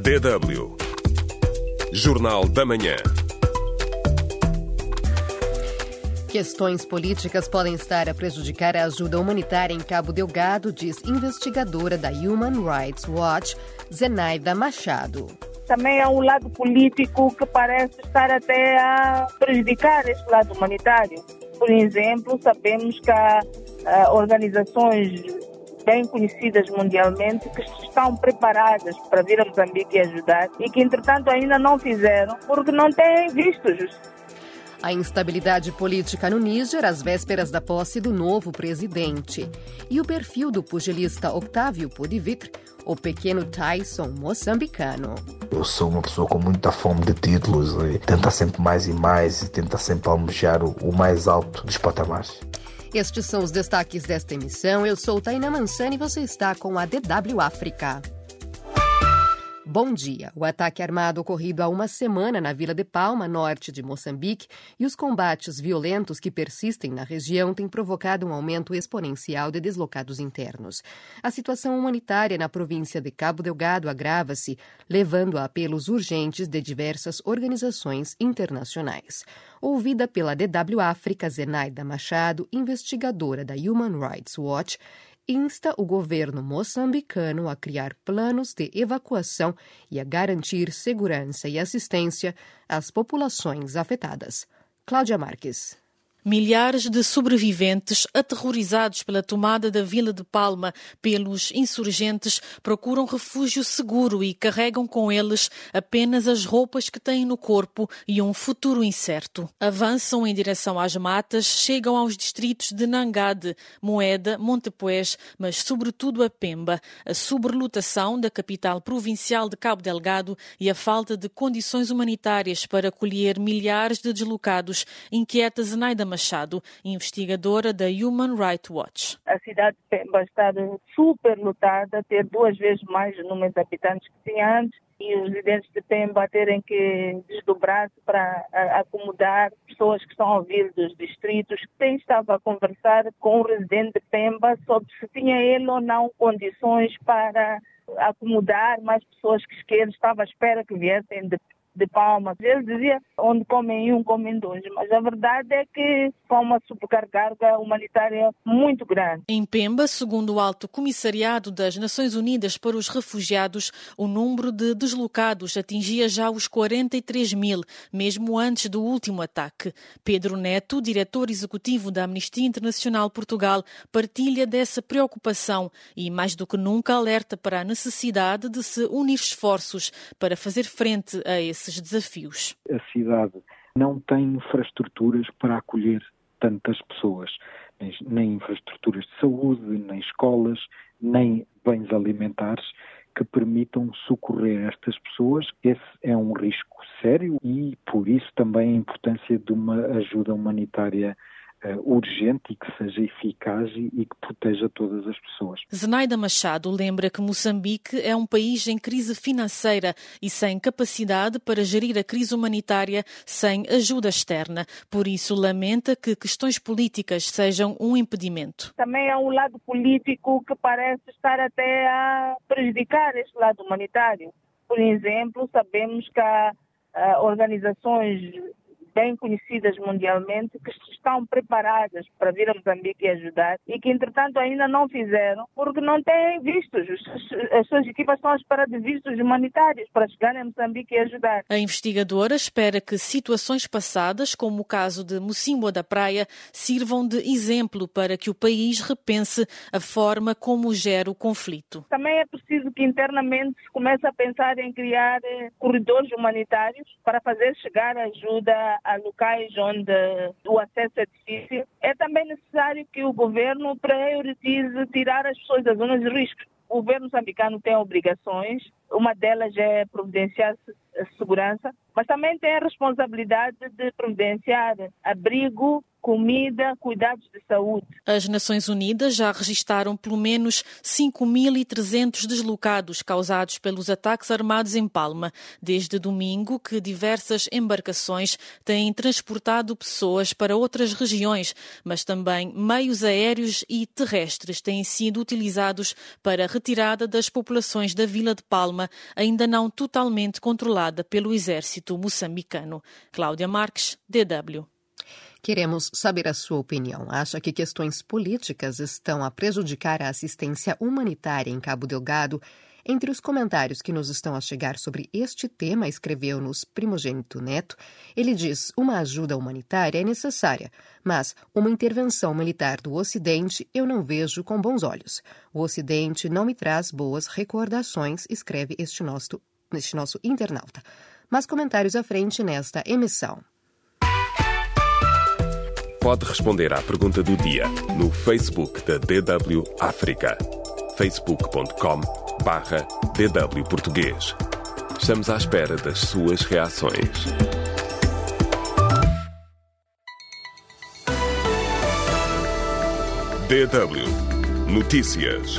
DW Jornal da Manhã. Questões políticas podem estar a prejudicar a ajuda humanitária em Cabo Delgado, diz investigadora da Human Rights Watch, Zenaida Machado. Também há um lado político que parece estar até a prejudicar este lado humanitário. Por exemplo, sabemos que há organizações bem conhecidas mundialmente que estão preparadas para vir a Moçambique e ajudar e que, entretanto, ainda não fizeram porque não têm vistos. A instabilidade política no Níger às vésperas da posse do novo presidente. E o perfil do pugilista Octávio Podivitre, o pequeno Tyson moçambicano. Eu sou uma pessoa com muita fome de títulos e tenta sempre mais e mais e tenta sempre almejar o mais alto dos patamares. Estes são os destaques desta emissão. Eu sou Tainá Mansani e você está com a DW África. Bom dia. O ataque armado ocorrido há uma semana na Vila de Palma, norte de Moçambique, e os combates violentos que persistem na região têm provocado um aumento exponencial de deslocados internos. A situação humanitária na província de Cabo Delgado agrava-se, levando a apelos urgentes de diversas organizações internacionais. Ouvida pela DW África, Zenaida Machado, investigadora da Human Rights Watch, insta o governo moçambicano a criar planos de evacuação e a garantir segurança e assistência às populações afetadas. Cláudia Marques. Milhares de sobreviventes, aterrorizados pela tomada da Vila de Palma pelos insurgentes, procuram refúgio seguro e carregam com eles apenas as roupas que têm no corpo e um futuro incerto. Avançam em direção às matas, chegam aos distritos de Nangade, Moeda, Montepuez, mas sobretudo a Pemba. A sobrelotação da capital provincial de Cabo Delgado e a falta de condições humanitárias para acolher milhares de deslocados inquieta Zenaida Machado, investigadora da Human Rights Watch. A cidade de Pemba está super lotada, ter 2 vezes mais o número de habitantes que tinha antes e os residentes de Pemba terem que desdobrar-se para acomodar pessoas que estão a vir dos distritos. Quem estava a conversar com o residente de Pemba sobre se tinha ele ou não condições para acomodar mais pessoas que ele estava à espera que viessem de Palma. Ele dizia, onde comem um, comem 2. Mas a verdade é que foi uma sobrecarga humanitária muito grande. Em Pemba, segundo o Alto Comissariado das Nações Unidas para os Refugiados, o número de deslocados atingia já os 43 mil, mesmo antes do último ataque. Pedro Neto, diretor executivo da Amnistia Internacional Portugal, partilha dessa preocupação e, mais do que nunca, alerta para a necessidade de se unir esforços para fazer frente a esses desafios. A cidade não tem infraestruturas para acolher tantas pessoas, nem infraestruturas de saúde, nem escolas, nem bens alimentares que permitam socorrer estas pessoas. Esse é um risco sério e, por isso, também a importância de uma ajuda humanitária urgente e que seja eficaz e que proteja todas as pessoas. Zenaida Machado lembra que Moçambique é um país em crise financeira e sem capacidade para gerir a crise humanitária sem ajuda externa. Por isso, lamenta que questões políticas sejam um impedimento. Também há um lado político que parece estar até a prejudicar este lado humanitário. Por exemplo, sabemos que há organizações bem conhecidas mundialmente que estão preparadas para vir a Moçambique e ajudar e que, entretanto, ainda não fizeram porque não têm vistos. As suas equipas estão à espera de vistos humanitários para chegarem a Moçambique e ajudar. A investigadora espera que situações passadas, como o caso de Mocimboa da Praia, sirvam de exemplo para que o país repense a forma como gera o conflito. Também é preciso que internamente se comece a pensar em criar corredores humanitários para fazer chegar ajuda a locais onde o acesso é difícil. É também necessário que o governo priorize tirar as pessoas das zonas de risco. O governo moçambicano tem obrigações, uma delas é providenciar segurança, mas também tem a responsabilidade de providenciar abrigo comida, cuidados de saúde. As Nações Unidas já registaram pelo menos 5.300 deslocados causados pelos ataques armados em Palma. Desde domingo que diversas embarcações têm transportado pessoas para outras regiões, mas também meios aéreos e terrestres têm sido utilizados para a retirada das populações da Vila de Palma, ainda não totalmente controlada pelo exército moçambicano. Cláudia Marques, DW. Queremos saber a sua opinião. Acha que questões políticas estão a prejudicar a assistência humanitária em Cabo Delgado? Entre os comentários que nos estão a chegar sobre este tema, escreveu-nos Primogênito Neto. Ele diz: uma ajuda humanitária é necessária, mas uma intervenção militar do Ocidente eu não vejo com bons olhos. O Ocidente não me traz boas recordações, escreve este nosso internauta. Mais comentários à frente nesta emissão. Pode responder à pergunta do dia no Facebook da DW África. facebook.com/DW Português. Estamos à espera das suas reações. DW Notícias.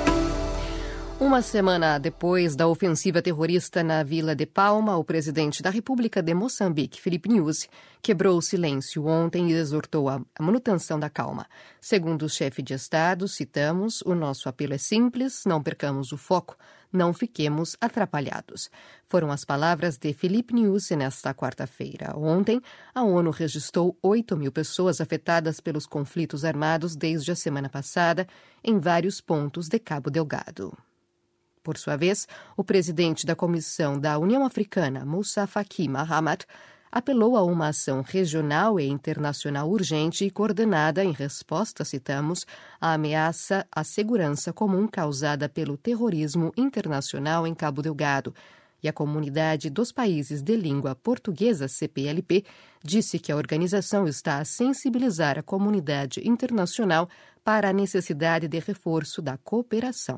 Uma semana depois da ofensiva terrorista na Vila de Palma, o presidente da República de Moçambique, Filipe Nyusi, quebrou o silêncio ontem e exortou a manutenção da calma. Segundo o chefe de Estado, citamos, o nosso apelo é simples, não percamos o foco, não fiquemos atrapalhados. Foram as palavras de Filipe Nyusi nesta quarta-feira. Ontem, a ONU registrou 8.000 pessoas afetadas pelos conflitos armados desde a semana passada em vários pontos de Cabo Delgado. Por sua vez, o presidente da Comissão da União Africana, Moussa Faki Mahamat, apelou a uma ação regional e internacional urgente e coordenada em resposta, citamos, à ameaça à segurança comum causada pelo terrorismo internacional em Cabo Delgado. E a Comunidade dos Países de Língua Portuguesa, CPLP, disse que a organização está a sensibilizar a comunidade internacional para a necessidade de reforço da cooperação.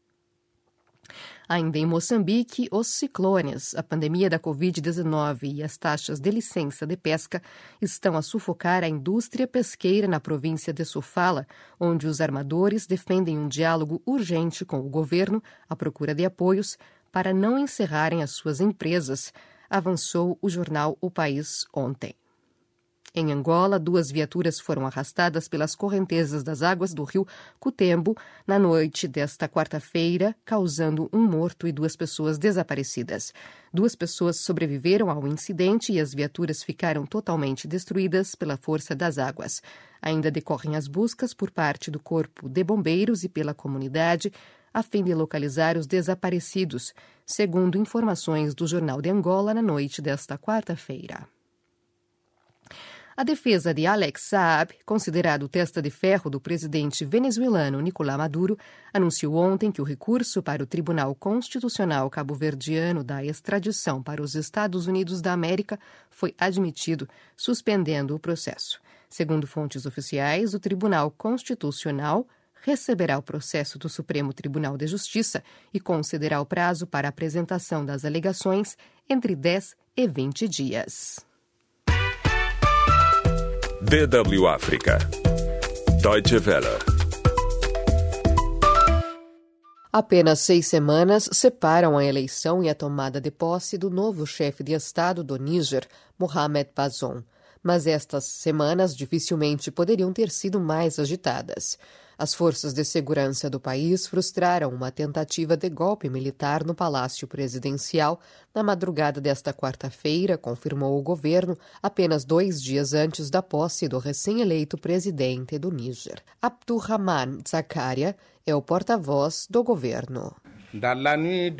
Ainda em Moçambique, os ciclones, a pandemia da Covid-19 e as taxas de licença de pesca estão a sufocar a indústria pesqueira na província de Sofala, onde os armadores defendem um diálogo urgente com o governo à procura de apoios para não encerrarem as suas empresas, avançou o jornal O País ontem. Em Angola, 2 viaturas foram arrastadas pelas correntezas das águas do rio Cutembo na noite desta quarta-feira, causando um morto e 2 pessoas desaparecidas. 2 pessoas sobreviveram ao incidente e as viaturas ficaram totalmente destruídas pela força das águas. Ainda decorrem as buscas por parte do Corpo de Bombeiros e pela comunidade, a fim de localizar os desaparecidos, segundo informações do Jornal de Angola na noite desta quarta-feira. A defesa de Alex Saab, considerado o testa de ferro do presidente venezuelano Nicolás Maduro, anunciou ontem que o recurso para o Tribunal Constitucional cabo-verdiano da extradição para os Estados Unidos da América foi admitido, suspendendo o processo. Segundo fontes oficiais, o Tribunal Constitucional receberá o processo do Supremo Tribunal de Justiça e concederá o prazo para a apresentação das alegações entre 10 e 20 dias. DW África. Deutsche Welle. Apenas 6 semanas separam a eleição e a tomada de posse do novo chefe de Estado do Níger, Mohamed Bazoum. Mas estas semanas dificilmente poderiam ter sido mais agitadas. As forças de segurança do país frustraram uma tentativa de golpe militar no Palácio Presidencial na madrugada desta quarta-feira, confirmou o governo, apenas 2 dias antes da posse do recém-eleito presidente do Níger. Abdurrahman Zakaria é o porta-voz do governo. Na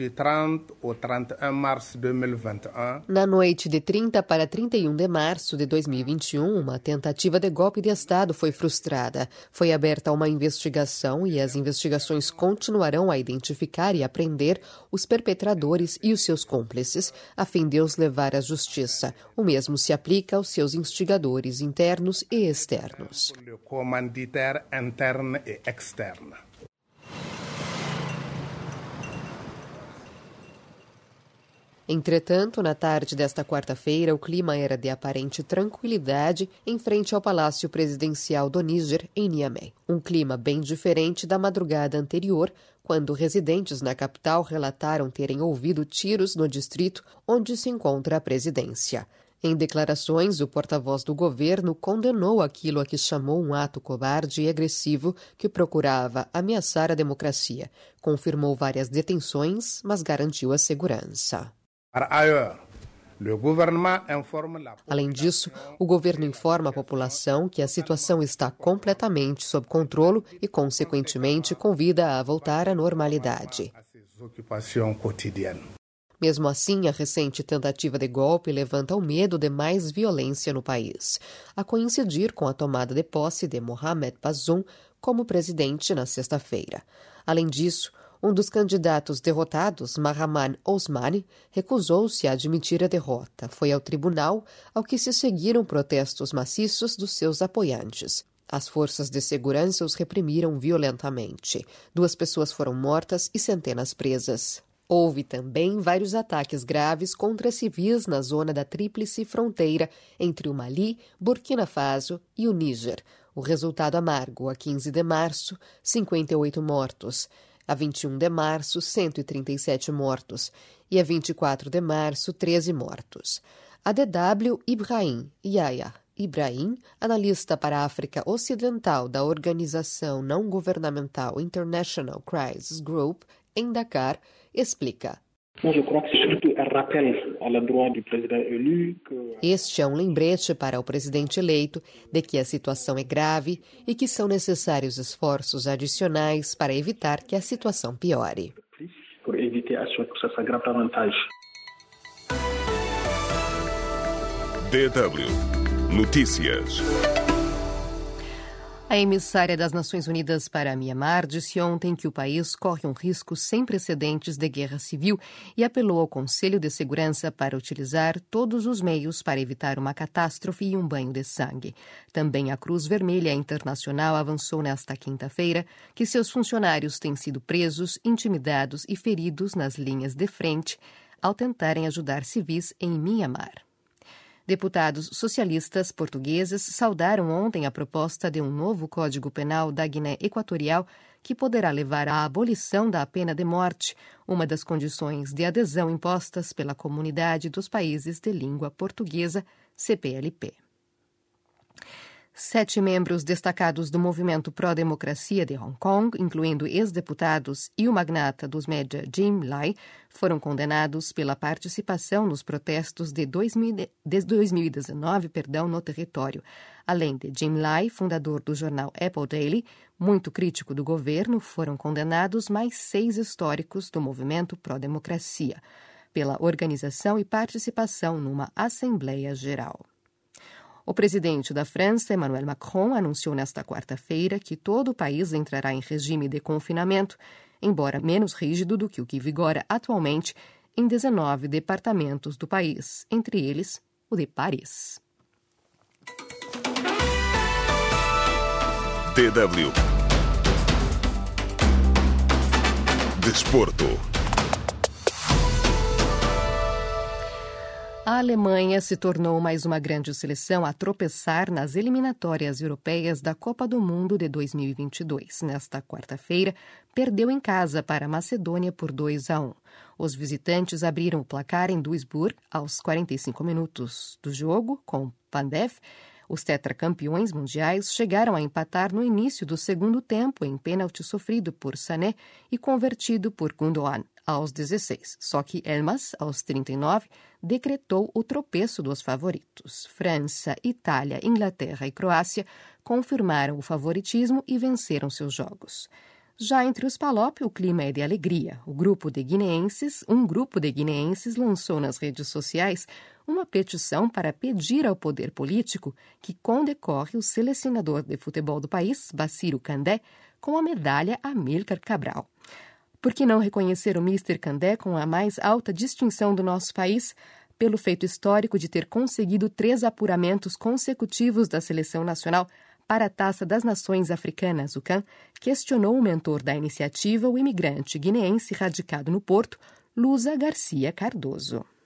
noite de 30 para 31 de março de 2021, uma tentativa de golpe de Estado foi frustrada. Foi aberta uma investigação e as investigações continuarão a identificar e apreender os perpetradores e os seus cúmplices, a fim de os levar à justiça. O mesmo se aplica aos seus instigadores internos e externos. Entretanto, na tarde desta quarta-feira, o clima era de aparente tranquilidade em frente ao Palácio Presidencial do Níger, em Niamey. Um clima bem diferente da madrugada anterior, quando residentes na capital relataram terem ouvido tiros no distrito onde se encontra a presidência. Em declarações, o porta-voz do governo condenou aquilo a que chamou um ato covarde e agressivo que procurava ameaçar a democracia. Confirmou várias detenções, mas garantiu a segurança. Além disso, o governo informa a população que a situação está completamente sob controle e, consequentemente, convida a voltar à normalidade. Mesmo assim, a recente tentativa de golpe levanta o medo de mais violência no país, a coincidir com a tomada de posse de Mohamed Bazoum como presidente na sexta-feira. Além disso, um dos candidatos derrotados, Mahaman Ousmane, recusou-se a admitir a derrota. Foi ao tribunal, ao que se seguiram protestos maciços dos seus apoiantes. As forças de segurança os reprimiram violentamente. 2 pessoas foram mortas e centenas presas. Houve também vários ataques graves contra civis na zona da tríplice fronteira entre o Mali, Burkina Faso e o Níger. O resultado amargo: a 15 de março, 58 mortos. A 21 de março, 137 mortos. E a 24 de março, 13 mortos. A DW Ibrahim Yahya Ibrahim, analista para a África Ocidental da organização não-governamental International Crisis Group, em Dakar, explica. Este é um lembrete para o presidente eleito de que a situação é grave e que são necessários esforços adicionais para evitar que a situação piore. DW Notícias. A emissária das Nações Unidas para Mianmar disse ontem que o país corre um risco sem precedentes de guerra civil e apelou ao Conselho de Segurança para utilizar todos os meios para evitar uma catástrofe e um banho de sangue. Também a Cruz Vermelha Internacional avançou nesta quinta-feira que seus funcionários têm sido presos, intimidados e feridos nas linhas de frente ao tentarem ajudar civis em Mianmar. Deputados socialistas portugueses saudaram ontem a proposta de um novo Código Penal da Guiné Equatorial que poderá levar à abolição da pena de morte, uma das condições de adesão impostas pela Comunidade dos Países de Língua Portuguesa, CPLP. 7 membros destacados do movimento pró-democracia de Hong Kong, incluindo ex-deputados e o magnata dos média Jim Lai, foram condenados pela participação nos protestos de 2019 no território. Além de Jim Lai, fundador do jornal Apple Daily, muito crítico do governo, foram condenados mais 6 históricos do movimento pró-democracia, pela organização e participação numa Assembleia Geral. O presidente da França, Emmanuel Macron, anunciou nesta quarta-feira que todo o país entrará em regime de confinamento, embora menos rígido do que o que vigora atualmente em 19 departamentos do país, entre eles o de Paris. DW Desporto. A Alemanha se tornou mais uma grande seleção a tropeçar nas eliminatórias europeias da Copa do Mundo de 2022. Nesta quarta-feira, perdeu em casa para a Macedônia por 2-1. Os visitantes abriram o placar em Duisburg aos 45 minutos do jogo, com Pandev. Os tetracampeões mundiais chegaram a empatar no início do segundo tempo em pênalti sofrido por Sané e convertido por Gundogan aos 16. Só que Elmas, aos 39, decretou o tropeço dos favoritos. França, Itália, Inglaterra e Croácia confirmaram o favoritismo e venceram seus jogos. Já entre os Palop, o clima é de alegria. Um grupo de guineenses lançou nas redes sociais uma petição para pedir ao poder político que condecore o selecionador de futebol do país, Bassirou Kandé, com a medalha Amílcar Cabral. Por que não reconhecer o Mr. Kandé com a mais alta distinção do nosso país, pelo feito histórico de ter conseguido 3 apuramentos consecutivos da seleção nacional para a Taça das Nações Africanas, o CAN, questionou o mentor da iniciativa, o imigrante guineense radicado no Porto, Lusa Garcia Cardoso.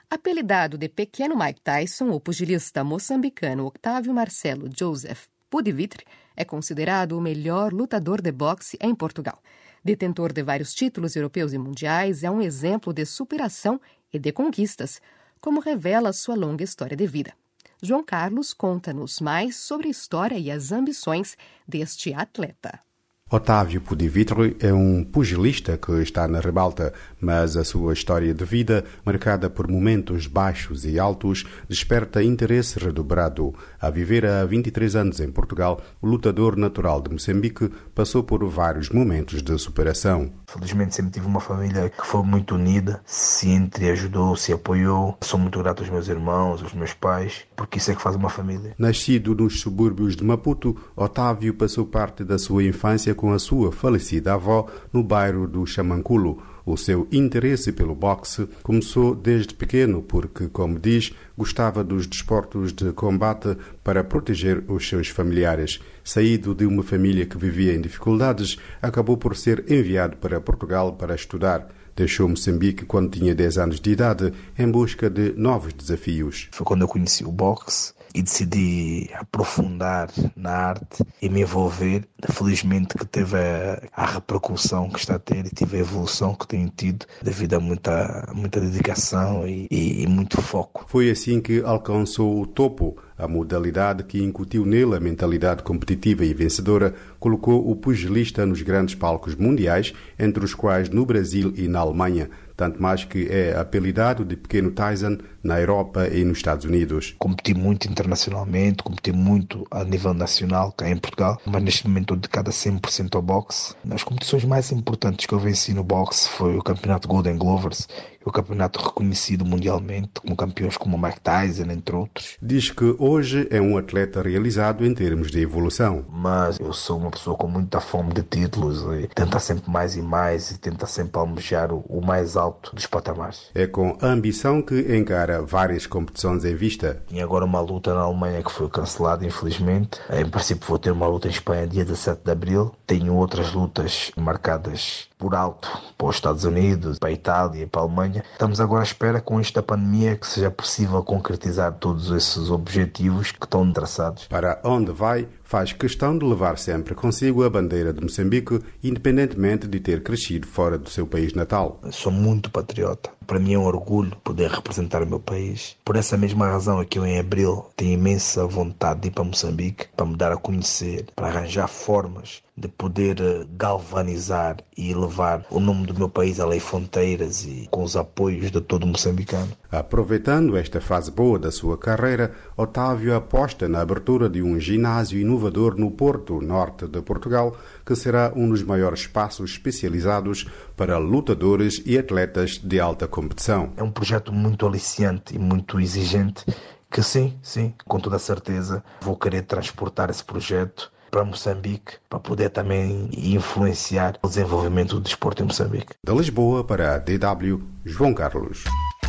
Apelidado de Pequeno Mike Tyson, o pugilista moçambicano Octávio Marcelo Joseph Pudivitre é considerado o melhor lutador de boxe em Portugal. Detentor de vários títulos europeus e mundiais, é um exemplo de superação e de conquistas, como revela sua longa história de vida. João Carlos conta-nos mais sobre a história e as ambições deste atleta. Octávio Pudivitre é um pugilista que está na ribalta, mas a sua história de vida, marcada por momentos baixos e altos, desperta interesse redobrado. A viver há 23 anos em Portugal, o lutador natural de Moçambique passou por vários momentos de superação. Felizmente sempre tive uma família que foi muito unida, se entreajudou, se apoiou. Sou muito grato aos meus irmãos, aos meus pais, porque isso é que faz uma família. Nascido nos subúrbios de Maputo, Octávio passou parte da sua infância com a sua falecida avó no bairro do Xamanculo. O seu interesse pelo boxe começou desde pequeno porque, como diz, gostava dos desportos de combate para proteger os seus familiares. Saído de uma família que vivia em dificuldades, acabou por ser enviado para Portugal para estudar. Deixou Moçambique quando tinha 10 anos de idade em busca de novos desafios. Foi quando eu conheci o boxe e decidi aprofundar na arte e me envolver. Felizmente que teve a repercussão que está a ter e tive a evolução que tenho tido devido a muita dedicação e muito foco. Foi assim que alcançou o topo. A modalidade que incutiu nele a mentalidade competitiva e vencedora colocou o pugilista nos grandes palcos mundiais, entre os quais no Brasil e na Alemanha, tanto mais que é apelidado de Pequeno Tyson na Europa e nos Estados Unidos. Competi muito internacionalmente, competi muito a nível nacional, cá em Portugal, mas neste momento estou dedicado a 100% ao boxe. As competições mais importantes que eu venci no boxe foi o campeonato Golden Glovers, o campeonato reconhecido mundialmente, com campeões como Mike Tyson, entre outros. Diz que hoje é um atleta realizado em termos de evolução. Mas eu sou uma pessoa com muita fome de títulos e tenta sempre mais e mais e tenta sempre almejar o mais alto dos patamares. É com a ambição que encara várias competições em vista. Tinha agora uma luta na Alemanha que foi cancelada, infelizmente. Em princípio vou ter uma luta em Espanha dia 17 de abril. Tenho outras lutas marcadas por alto para os Estados Unidos, para a Itália e para a Alemanha. Estamos agora à espera, com esta pandemia, que seja possível concretizar todos esses objetivos que estão traçados. Para onde vai, faz questão de levar sempre consigo a bandeira de Moçambique, independentemente de ter crescido fora do seu país natal. Sou muito patriota. Para mim é um orgulho poder representar o meu país. Por essa mesma razão é que eu, em abril, tenho imensa vontade de ir para Moçambique, para me dar a conhecer, para arranjar formas de poder galvanizar e levar o nome do meu país além fronteiras e com os apoios de todo moçambicano. Aproveitando esta fase boa da sua carreira, Octávio aposta na abertura de um ginásio inovador no Porto, norte de Portugal, que será um dos maiores espaços especializados para lutadores e atletas de alta competição. É um projeto muito aliciante e muito exigente que sim, com toda a certeza vou querer transportar esse projeto para Moçambique, para poder também influenciar o desenvolvimento do desporto em Moçambique. De Lisboa para a DW, João Carlos.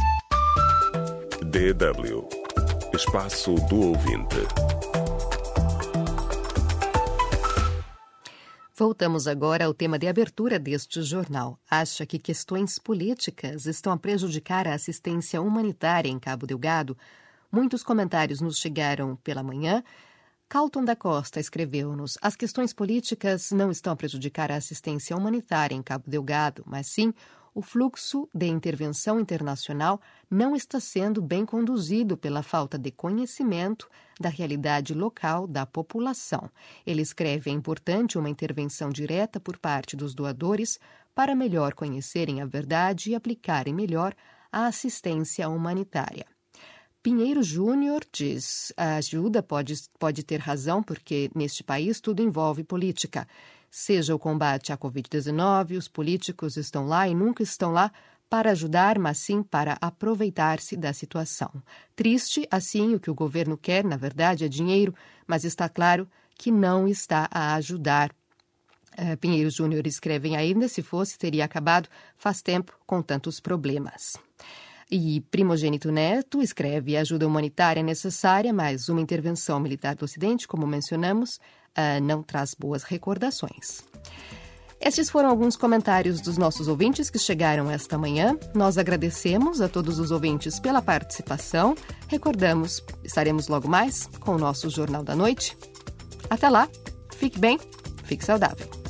DW, Espaço do Ouvinte. Voltamos agora ao tema de abertura deste jornal. Acha que questões políticas estão a prejudicar a assistência humanitária em Cabo Delgado? Muitos comentários nos chegaram pela manhã. Calton da Costa escreveu-nos: as questões políticas não estão a prejudicar a assistência humanitária em Cabo Delgado, mas sim o fluxo de intervenção internacional não está sendo bem conduzido pela falta de conhecimento da realidade local da população. Ele escreve: é importante uma intervenção direta por parte dos doadores para melhor conhecerem a verdade e aplicarem melhor a assistência humanitária. Pinheiro Júnior diz: a ajuda pode ter razão, porque neste país tudo envolve política. Seja o combate à Covid-19, os políticos estão lá e nunca estão lá para ajudar, mas sim para aproveitar-se da situação. Triste, assim, o que o governo quer, na verdade, é dinheiro, mas está claro que não está a ajudar. Pinheiro Júnior escreve ainda: se fosse, teria acabado faz tempo com tantos problemas. E Primogênito Neto escreve: a ajuda humanitária é necessária, mas uma intervenção militar do Ocidente, como mencionamos, não traz boas recordações. Estes foram alguns comentários dos nossos ouvintes que chegaram esta manhã. Nós agradecemos a todos os ouvintes pela participação. Recordamos, estaremos logo mais com o nosso Jornal da Noite. Até lá, fique bem, fique saudável.